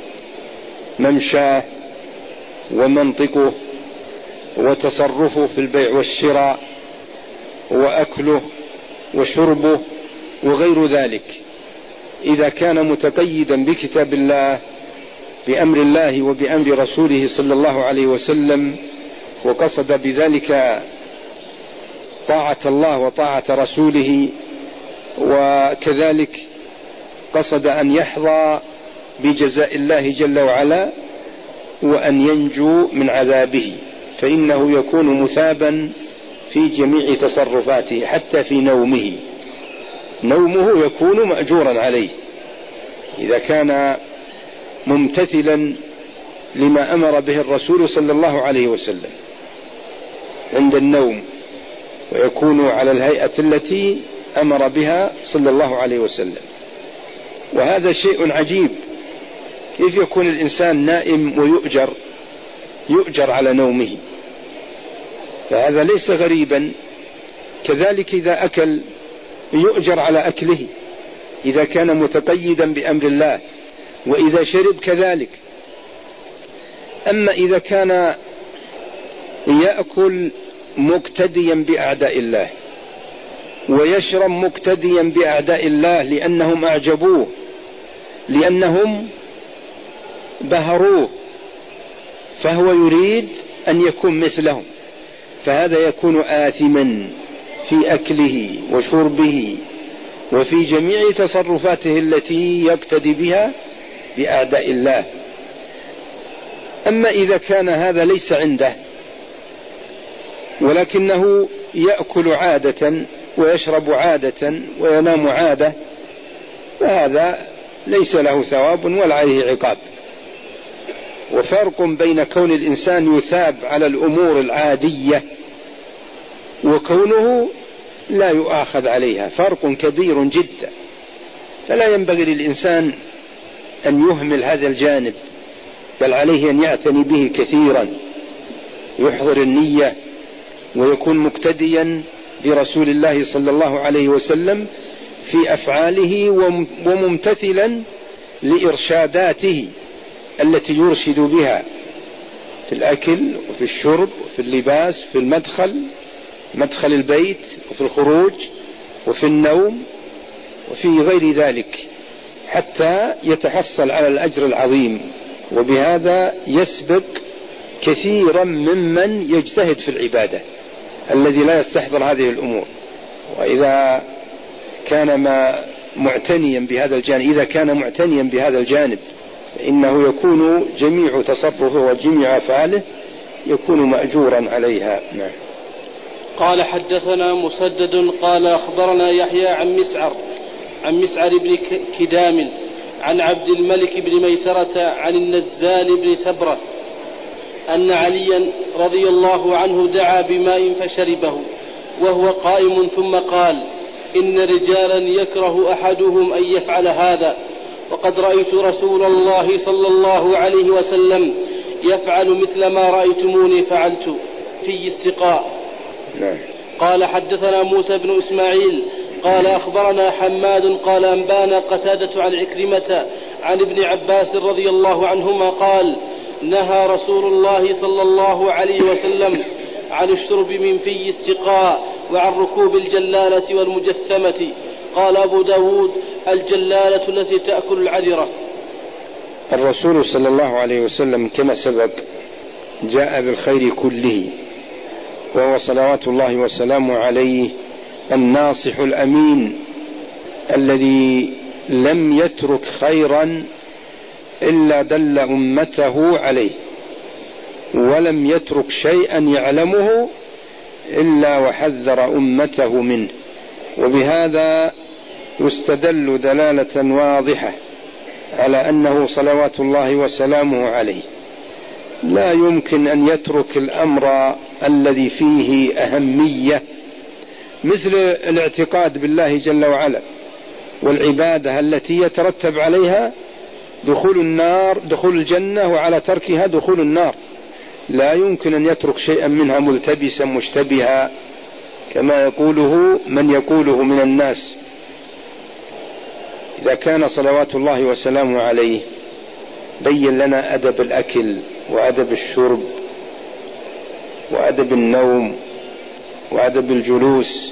ممشاه ومنطقه وتصرفه في البيع والشراء وأكله وشربه وغير ذلك، إذا كان متقيدا بكتاب الله بأمر الله وبأمر رسوله صلى الله عليه وسلم، وقصد بذلك طاعة الله وطاعة رسوله، وكذلك قصد أن يحظى بجزاء الله جل وعلا وأن ينجو من عذابه، فإنه يكون مثابا في جميع تصرفاته، حتى في نومه يكون مأجورا عليه إذا كان ممتثلا لما أمر به الرسول صلى الله عليه وسلم عند النوم، ويكون على الهيئة التي أمر بها صلى الله عليه وسلم. وهذا شيء عجيب، كيف يكون الإنسان نائم ويؤجر على نومه؟ فهذا ليس غريبا. كذلك إذا أكل يؤجر على أكله إذا كان متقيدا بأمر الله، وإذا شرب كذلك. أما إذا كان يأكل مقتديا بأعداء الله ويشرب مقتديا بأعداء الله لأنهم أعجبوه، لأنهم بهروه، فهو يريد أن يكون مثلهم، فهذا يكون آثما في أكله وشربه وفي جميع تصرفاته التي يقتدي بها بأعداء الله. أما إذا كان هذا ليس عنده ولكنه يأكل عادة ويشرب عادة وينام عادة، فهذا ليس له ثواب ولا عليه عقاب. وفرق بين كون الإنسان يثاب على الأمور العادية وكونه لا يؤاخذ عليها، فرق كبير جدا. فلا ينبغي للإنسان أن يهمل هذا الجانب، بل عليه أن يعتني به كثيرا، يحضر النية ويكون مقتديا برسول الله صلى الله عليه وسلم في أفعاله وممتثلا لإرشاداته التي يرشد بها في الأكل وفي الشرب وفي اللباس، في مدخل البيت، وفي الخروج وفي النوم وفي غير ذلك، حتى يتحصل على الأجر العظيم. وبهذا يسبق كثيرا ممن يجتهد في العبادة الذي لا يستحضر هذه الأمور. وإذا كان معتنيا بهذا الجانب، إذا كان معتنيا بهذا الجانب، فإنه يكون جميع تصرفه وجميع أفعاله يكون مأجورا عليها. نعم. قال حدثنا مسدد قال أخبرنا يحيى عن مسعر عن مسعر بن كدام عن عبد الملك بن ميسرة عن النزال بن سبرة أن عليا رضي الله عنه دعا بماء فشربه وهو قائم ثم قال: إن رجالا يكره أحدهم أن يفعل هذا، وقد رأيت رسول الله صلى الله عليه وسلم يفعل مثل ما رأيتموني فعلت في السقاء. قال: حدثنا موسى بن إسماعيل قال أخبرنا حماد قال أنبانا قتادة عن عكرمة عن ابن عباس رضي الله عنهما قال: نهى رسول الله صلى الله عليه وسلم عن الشرب من في السقاء وعن ركوب الجلالة والمجثمة. قال أبو داود: الجلالة التي تأكل العذرة. الرسول صلى الله عليه وسلم كما سبق جاء بالخير كله، وهو صلوات الله وسلامه عليه الناصح الأمين الذي لم يترك خيرا إلا دل أمته عليه، ولم يترك شيئا يعلمه إلا وحذر أمته منه. وبهذا يستدل دلالة واضحة على أنه صلوات الله وسلامه عليه لا يمكن أن يترك الأمر الذي فيه أهمية مثل الاعتقاد بالله جل وعلا والعبادة التي يترتب عليها دخول الجنة، وعلى تركها دخول النار. لا يمكن أن يترك شيئا منها ملتبسا مشتبها كما يقوله من يقوله من الناس. إذا كان صلوات الله وسلامه عليه بين لنا أدب الأكل وأدب الشرب وأدب النوم وأدب الجلوس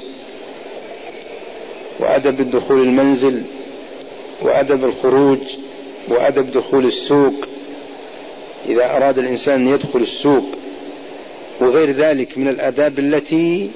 وأدب الدخول المنزل وأدب الخروج وأدب دخول السوق إذا أراد الإنسان أن يدخل السوق، وغير ذلك من الآداب التي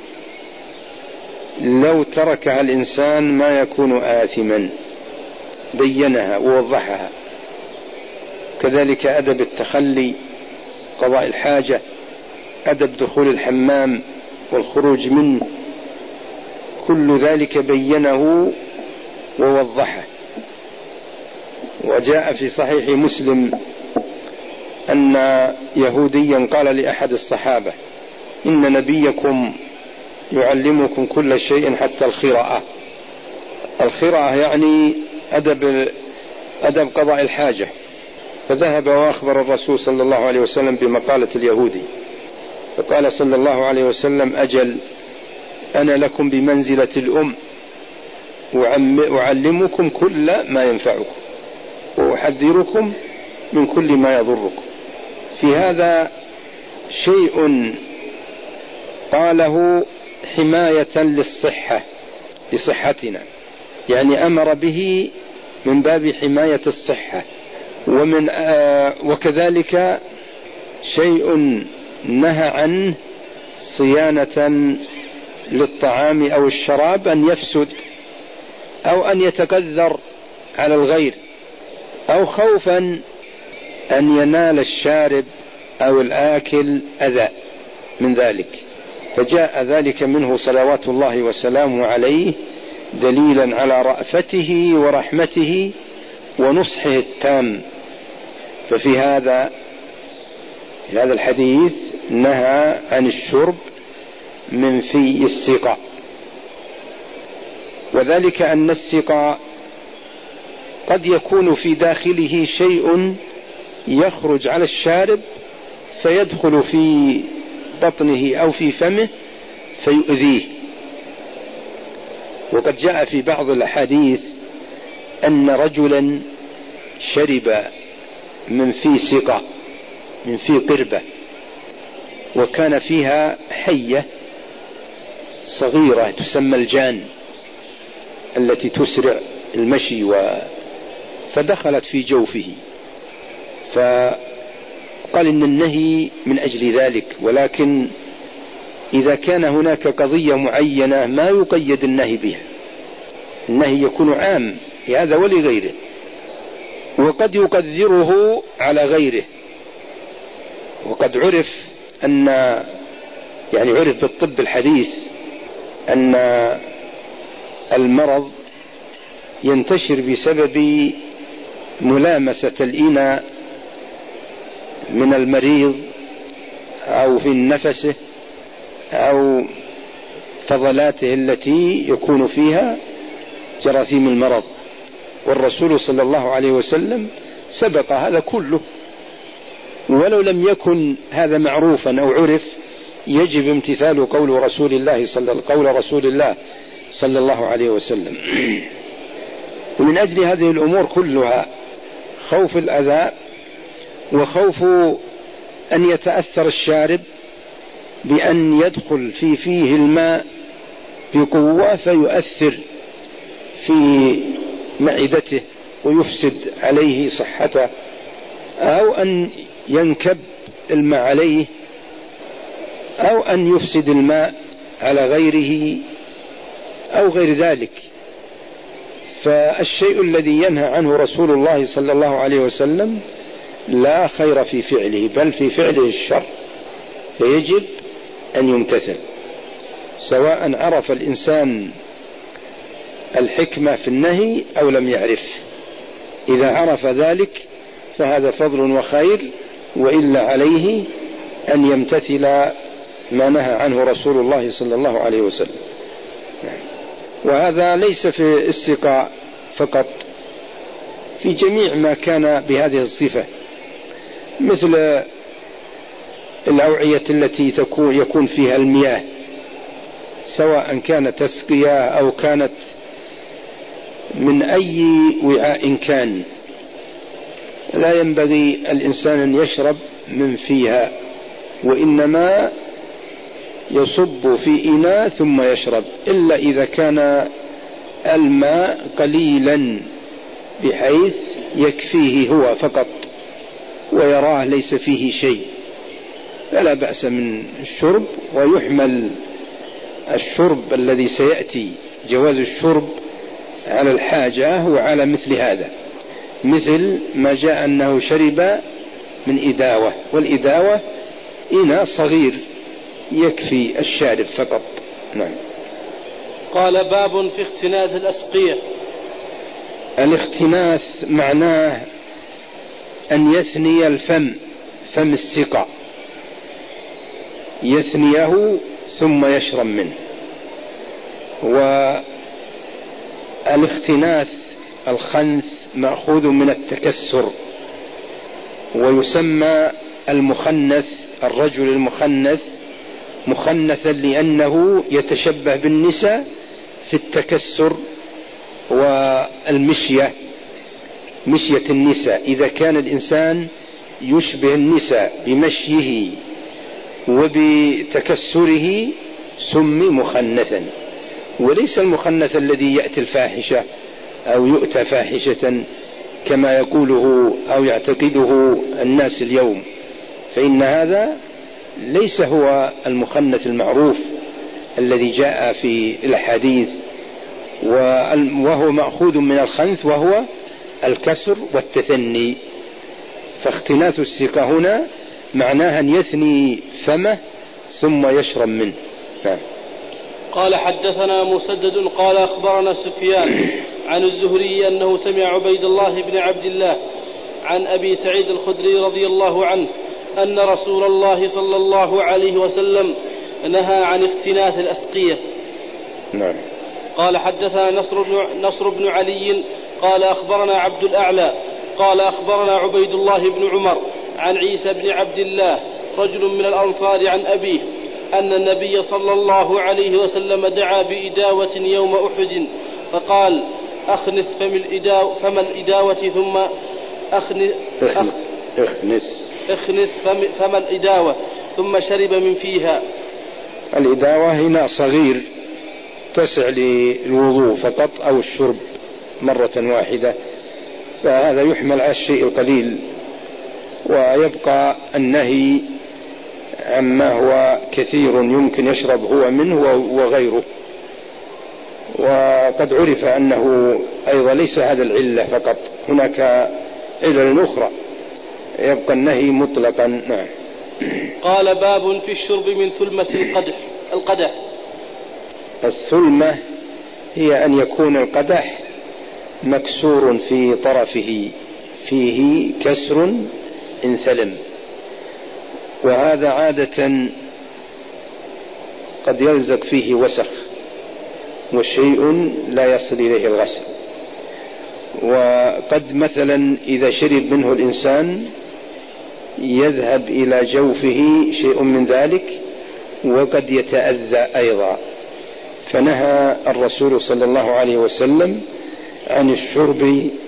لو تركها الإنسان ما يكون آثما، بينها ووضحها. كذلك أدب التخلي، قضاء الحاجة، أدب دخول الحمام والخروج منه، كل ذلك بينه ووضحه. وجاء في صحيح مسلم أن يهوديا قال لأحد الصحابة: إن نبيكم يعلمكم كل شيء حتى الخراءة. الخراءة يعني أدب قضاء الحاجة. فذهب وأخبر الرسول صلى الله عليه وسلم بمقالة اليهودي، فقال صلى الله عليه وسلم: أجل، أنا لكم بمنزلة الأم، أعلمكم كل ما ينفعكم وأحذركم من كل ما يضركم. في هذا شيء قاله حماية لصحتنا، يعني أمر به من باب حماية الصحة. وكذلك شيء نهى عنه صيانة للطعام أو الشراب أن يفسد أو أن يتكدر على الغير، أو خوفا أن ينال الشارب أو الآكل أذى من ذلك. فجاء ذلك منه صلوات الله وسلامه عليه دليلا على رأفته ورحمته ونصحه التام. ففي هذا الحديث نهى عن الشرب من في السقاء، وذلك أن السقاء قد يكون في داخله شيء يخرج على الشارب فيدخل في بطنه أو في فمه فيؤذيه. وقد جاء في بعض الأحاديث أن رجلا شرب من في سقاء، من في قربة، وكان فيها حية صغيرة تسمى الجان التي تسرع المشي، فدخلت في جوفه، فقال إن النهي من أجل ذلك. ولكن إذا كان هناك قضية معينة ما يقيد النهي بها، النهي يكون عام لهذا ولغيره، وقد يقدره على غيره. وقد عرف عرف بالطب الحديث أن المرض ينتشر بسبب ملامسة الإناء من المريض أو في نفسه أو فضلاته التي يكون فيها جراثيم المرض. والرسول صلى الله عليه وسلم سبق هذا كله، ولو لم يكن هذا معروفا أو عرف يجب امتثال قول رسول الله صلى الله عليه وسلم. ومن أجل هذه الأمور كلها خوف الأذى وخوف أن يتأثر الشارب بأن يدخل في فيه الماء بقوة فيؤثر في معدته ويفسد عليه صحته، أو أن ينكب الماء عليه، أو أن يفسد الماء على غيره أو غير ذلك. فالشيء الذي ينهى عنه رسول الله صلى الله عليه وسلم لا خير في فعله، بل في فعله الشر، فيجب أن يمتثل، سواء عرف الإنسان الحكمة في النهي أو لم يعرف. إذا عرف ذلك فهذا فضل وخير، وإلا عليه أن يمتثل ما نهى عنه رسول الله صلى الله عليه وسلم. وهذا ليس في السقاء فقط، في جميع ما كان بهذه الصفة، مثل الأوعية التي يكون فيها المياه، سواء كانت تسقية أو كانت من أي وعاء كان، لا ينبغي الإنسان أن يشرب من فيها، وإنما يصب في إناء ثم يشرب، إلا إذا كان الماء قليلا بحيث يكفيه هو فقط ويراه ليس فيه شيء، فلا بأس من الشرب. ويحمل الشرب الذي سيأتي جواز الشرب على الحاجة وعلى مثل هذا، مثل ما جاء أنه شرب من إداوة، والإداوة إناء صغير يكفي الشارب فقط. نعم. قال باب في اختناث الأسقية. الاختناث معناه أن يثني الفم، فم السقاء يثنيه ثم يشرب منه. والاختناث الخنث مأخوذ من التكسر، ويسمى المخنث الرجل المخنث مخنثا لأنه يتشبه بالنساء في التكسر والمشية، مشية النساء. إذا كان الإنسان يشبه النساء بمشيه وبتكسره سمي مخنثا، وليس المخنث الذي يأتي الفاحشة أو يؤتى فاحشة كما يقوله أو يعتقده الناس اليوم، فإن هذا ليس هو المخنث المعروف الذي جاء في الحديث، وهو مأخوذ من الخنث وهو الكسر والتثني. فاختناث السقاء هنا معناها أن يثني فمه ثم يشرب منه. قال حدثنا مسدد قال أخبرنا سفيان عن الزهري أنه سمع عبيد الله بن عبد الله عن أبي سعيد الخدري رضي الله عنه أن رسول الله صلى الله عليه وسلم نهى عن اختناث الأسقية. نعم. قال حدثنا نصر بن علي قال أخبرنا عبد الأعلى قال أخبرنا عبيد الله بن عمر عن عيسى بن عبد الله رجل من الأنصار عن أبيه أن النبي صلى الله عليه وسلم دعا بإداوة يوم أحد فقال أخنث فم الإداوة ثم اخنث فم الإداوة ثم شرب من فيها. الإداوة هنا صغير تسع للوضوء فقط أو الشرب مرة واحدة، فهذا يحمل على الشيء القليل، ويبقى النهي عما هو كثير يمكن يشرب هو منه وغيره. وقد عرف أنه أيضا ليس هذا العلة فقط، هناك علل أخرى، يبقى النهي مطلقا. نعم. قال باب في الشرب من ثلمة القدح. الثلمة هي أن يكون القدح مكسور في طرفه فيه كسر انثلم، وهذا عادة قد يلزق فيه وسخ والشيء لا يصل إليه الغسل. وقد مثلا إذا شرب منه الإنسان يذهب إلى جوفه شيء من ذلك وقد يتأذى أيضا، فنهى الرسول صلى الله عليه وسلم عن الشرب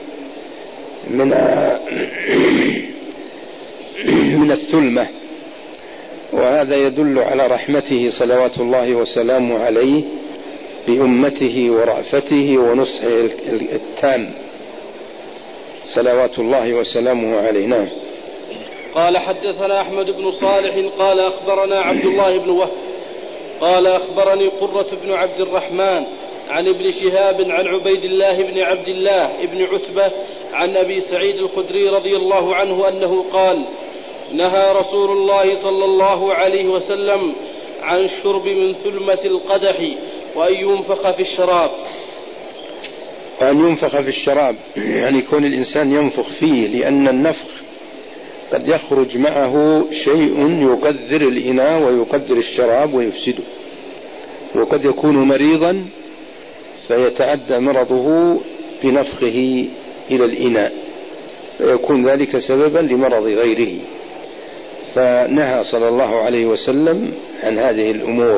من الثلمة، وهذا يدل على رحمته صلوات الله وسلامه عليه بأمته ورأفته ونصحه التام صلوات الله وسلامه عليه. نعم. قال حدثنا أحمد بن صالح قال أخبرنا عبد الله بن وهب قال أخبرني قرة بن عبد الرحمن عن ابن شهاب عن عبيد الله بن عبد الله بن عتبة عن أبي سعيد الخدري رضي الله عنه أنه قال: نهى رسول الله صلى الله عليه وسلم عن الشرب من ثلمة القدح وأن ينفخ في الشراب. وأن ينفخ في الشراب يعني يكون الإنسان ينفخ فيه، لأن النفخ قد يخرج معه شيء يقدر الإناء ويقدر الشراب ويفسده، وقد يكون مريضا فيتعدى مرضه بنفخه إلى الإناء ويكون ذلك سببا لمرض غيره، فنهى صلى الله عليه وسلم عن هذه الأمور.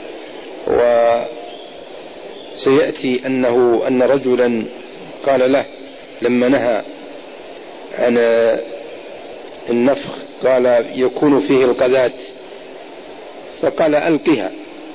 وسيأتي أن رجلا قال له لما نهى عن النفخ قال: يكون فيه القذات، فقال: ألقها،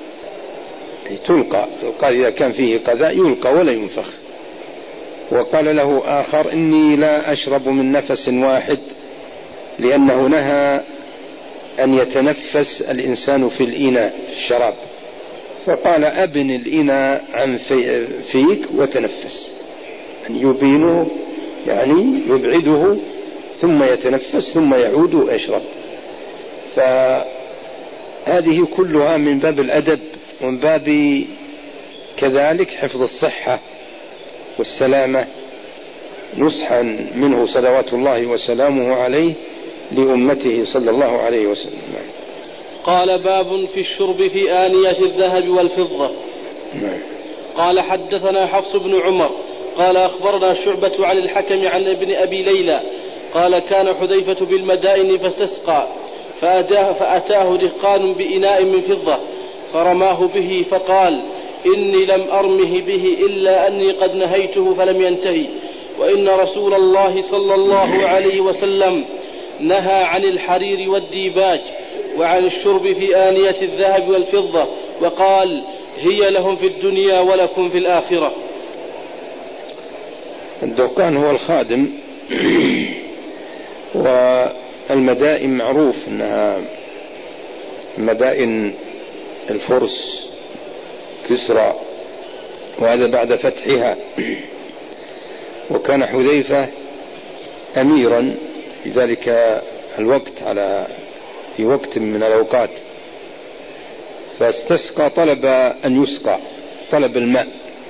تلقى إذا كان فيه قذاء يلقى ولا ينفخ. وقال له آخر: إني لا أشرب من نفس واحد، لأنه نهى أن يتنفس الإنسان في الإناء في الشراب، فقال: أبن الإناء عن فيك وتنفس، أن يبينه يعني يبعده ثم يتنفس ثم يعود ويشرب. فهذه كلها من باب الأدب ومن باب كذلك حفظ الصحة والسلامة، نصحا منه صلوات الله وسلامه عليه لأمته صلى الله عليه وسلم. قال: باب في الشرب في آنية الذهب والفضة. قال: حدثنا حفص بن عمر قال أخبرنا شعبة عن الحكم عن ابن أبي ليلى قال: كان حذيفة بالمدائن فاستسقى فأتاه دهقان بإناء من فضة فرماه به فقال: إني لم أرمه به إلا أني قد نهيته فلم ينتهي، وإن رسول الله صلى الله عليه وسلم نهى عن الحرير والديباج وعن الشرب في آنية الذهب والفضة، وقال: هي لهم في الدنيا ولكم في الآخرة. الدهقان هو الخادم، والمدائن معروف أنها مدائن الفرس كسرى، وهذا بعد فتحها. وكان حذيفة أميرا في ذلك الوقت في وقت من الأوقات، فاستسقى طلب أن يسقى، طلب الماء،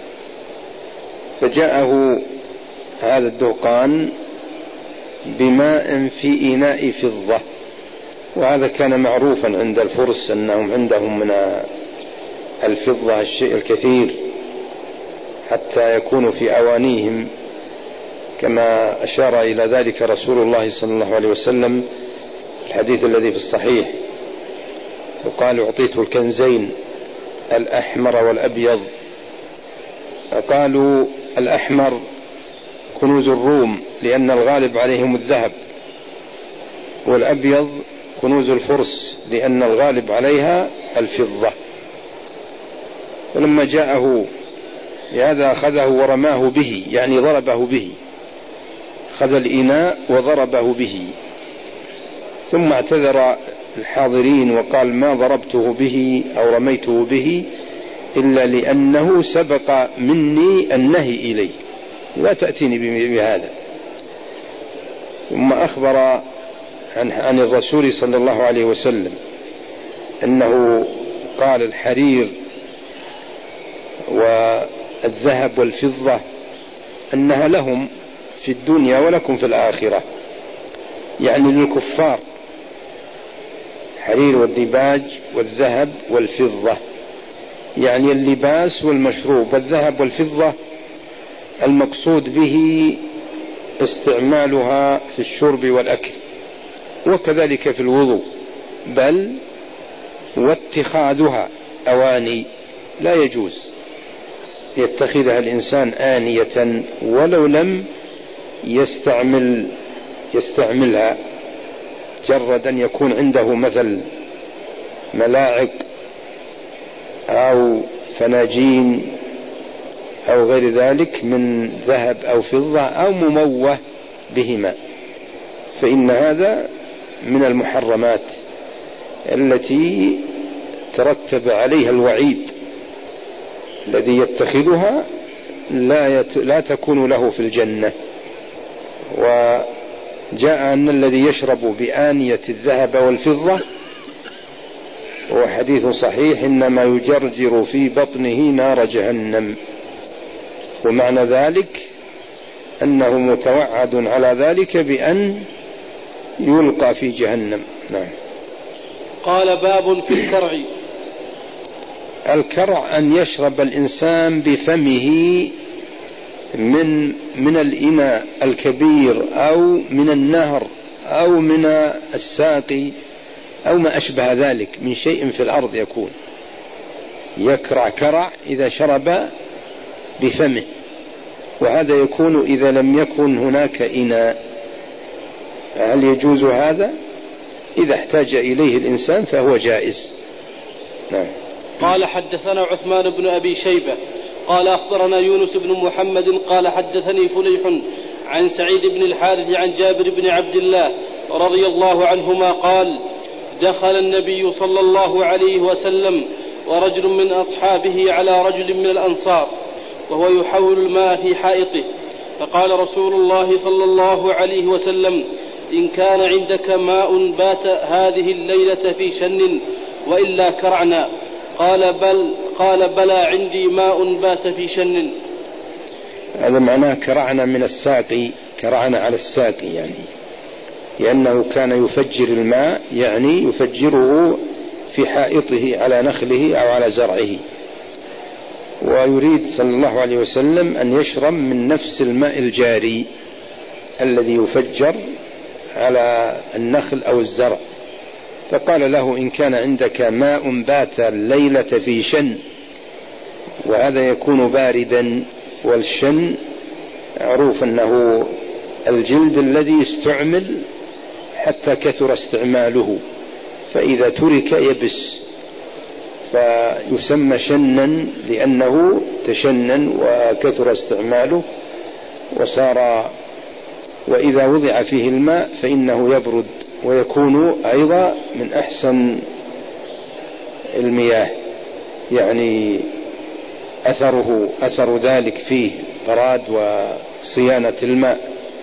فجاءه هذا الدهقان بماء في إناء فضة، وهذا كان معروفا عند الفرس أنهم عندهم من الفضة الشيء الكثير حتى يكون في أوانيهم، كما أشار إلى ذلك رسول الله صلى الله عليه وسلم الحديث الذي في الصحيح، وقال: أعطيته الكنزين الأحمر والأبيض. قالوا: الأحمر كنوز الروم لأن الغالب عليهم الذهب، والأبيض كنوز الفرس لأن الغالب عليها الفضة. ولما جاءه لهذا أخذه ورماه به، يعني ضربه به، أخذ الإناء وضربه به، ثم اعتذر الحاضرين وقال: ما ضربته به أو رميته به إلا لأنه سبق مني النهي إليه، لا تأتيني بهذا. ثم أخبر عن الرسول صلى الله عليه وسلم أنه قال: الحرير والذهب والفضة أنها لهم في الدنيا ولكم في الآخرة، يعني للكفار، حرير والديباج والذهب والفضة، يعني اللباس والمشروب. والذهب والفضة المقصود به استعمالها في الشرب والأكل، وكذلك في الوضوء، بل واتخاذها أواني لا يجوز يتخذها الإنسان آنية ولو لم يستعملها، جرد أن يكون عنده مثل ملاعق أو فناجين أو غير ذلك من ذهب أو فضة أو مموه بهما، فإن هذا من المحرمات التي ترتب عليها الوعيد. الذي يتخذها لا تكون له في الجنة. وجاء أن الذي يشرب بآنية الذهب والفضة، وحديث صحيح، إنما يجرجر في بطنه نار جهنم، ومعنى ذلك أنه متوعد على ذلك بأن يلقى في جهنم. نعم. قال باب في الكرع. الكرع أن يشرب الإنسان بفمه من الإناء الكبير أو من النهر أو من الساقي أو ما أشبه ذلك من شيء في الأرض، يكون يكرع كرع إذا شرب بفمه، وهذا يكون إذا لم يكن هناك إناء. هل يجوز هذا؟ إذا احتاج إليه الإنسان فهو جائز. نعم. قال حدثنا عثمان بن أبي شيبة قال أخبرنا يونس بن محمد قال حدثني فليح عن سعيد بن الحارث عن جابر بن عبد الله رضي الله عنهما قال دخل النبي صلى الله عليه وسلم ورجل من أصحابه على رجل من الأنصار وهو يحول الماء في حائطه، فقال رسول الله صلى الله عليه وسلم إن كان عندك ماء بات هذه الليلة في شن وإلا كرعنا. قال بلى عندي ماء بات في شن. هذا معناه كرعنا من الساقي، كرعنا على الساقي، يعني لأنه كان يفجر الماء، يعني يفجره في حائطه على نخله أو على زرعه، ويريد صلى الله عليه وسلم أن يشرب من نفس الماء الجاري الذي يفجر على النخل أو الزرع. فقال له إن كان عندك ماء بات الليلة في شن، وهذا يكون باردا، والشن معروف أنه الجلد الذي يستعمل حتى كثر استعماله، فإذا ترك يبس فيسمى شنا لأنه تشنن وكثر استعماله وصار، وإذا وضع فيه الماء فإنه يبرد ويكون أيضا من أحسن المياه، يعني أثر ذلك فيه براد وصيانة الماء،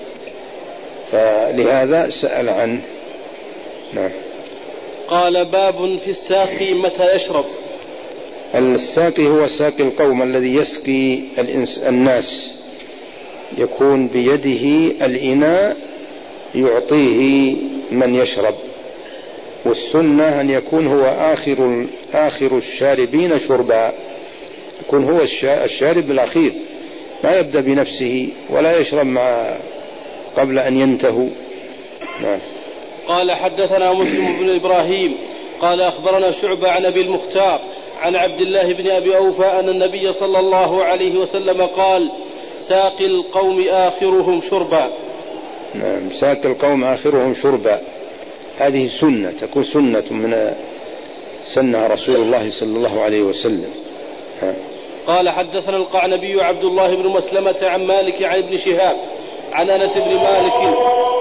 فلهذا سأل عنه. نعم. قال باب في الساقي متى يشرب. الساقي هو ساقي القوم الذي يسقي الناس، يكون بيده الإناء يعطيه من يشرب، والسنة أن يكون هو آخر الشاربين شربا، يكون هو الشارب الأخير، ما يبدأ بنفسه ولا يشرب قبل أن ينتهوا. نعم. قال حدثنا مسلم بن إبراهيم قال أخبرنا شعبة عن أبي المختار عن عبد الله بن أبي أوفى أن النبي صلى الله عليه وسلم قال ساقي القوم آخرهم شربا. نعم، ساقي القوم آخرهم شربا، هذه سنة، تكون سنة من سنة رسول الله صلى الله عليه وسلم. قال حدثنا القعنبي عبد الله بن مسلمة عن مالك عن ابن شهاب عن أنس بن مالك